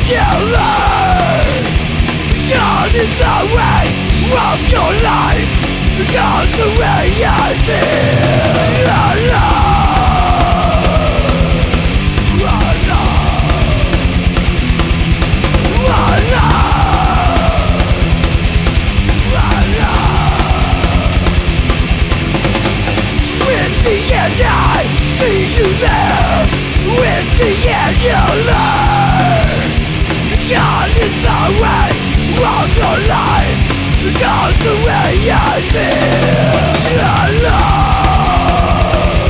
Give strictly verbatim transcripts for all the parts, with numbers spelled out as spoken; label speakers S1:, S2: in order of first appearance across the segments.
S1: you learn. God is the way of your life. God's the way I feel alone. Alone. Alone. In the end I see you there. In the end you learn. God is the way of your life. God's the way I feel alone.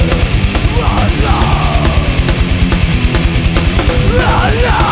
S1: Alone.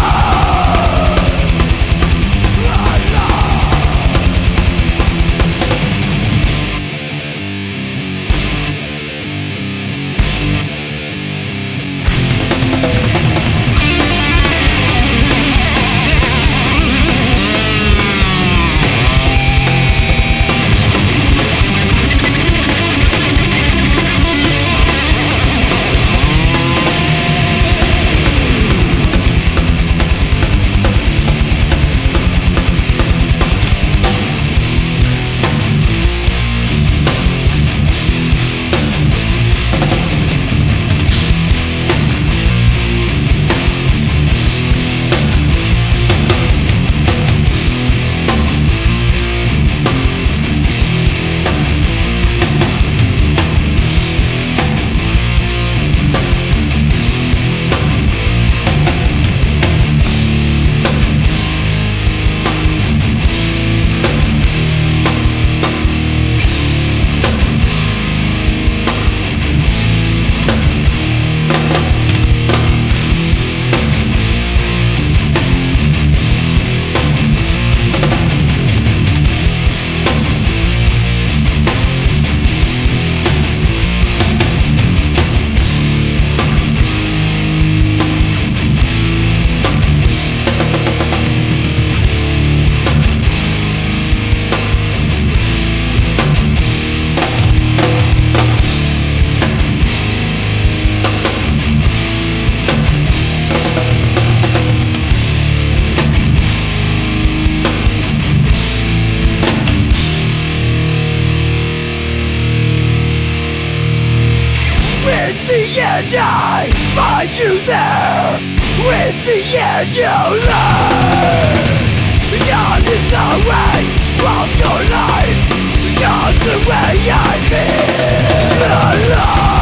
S1: In the end I find you there. In the end you learn. God is the way of your life. God's the way I feel alone.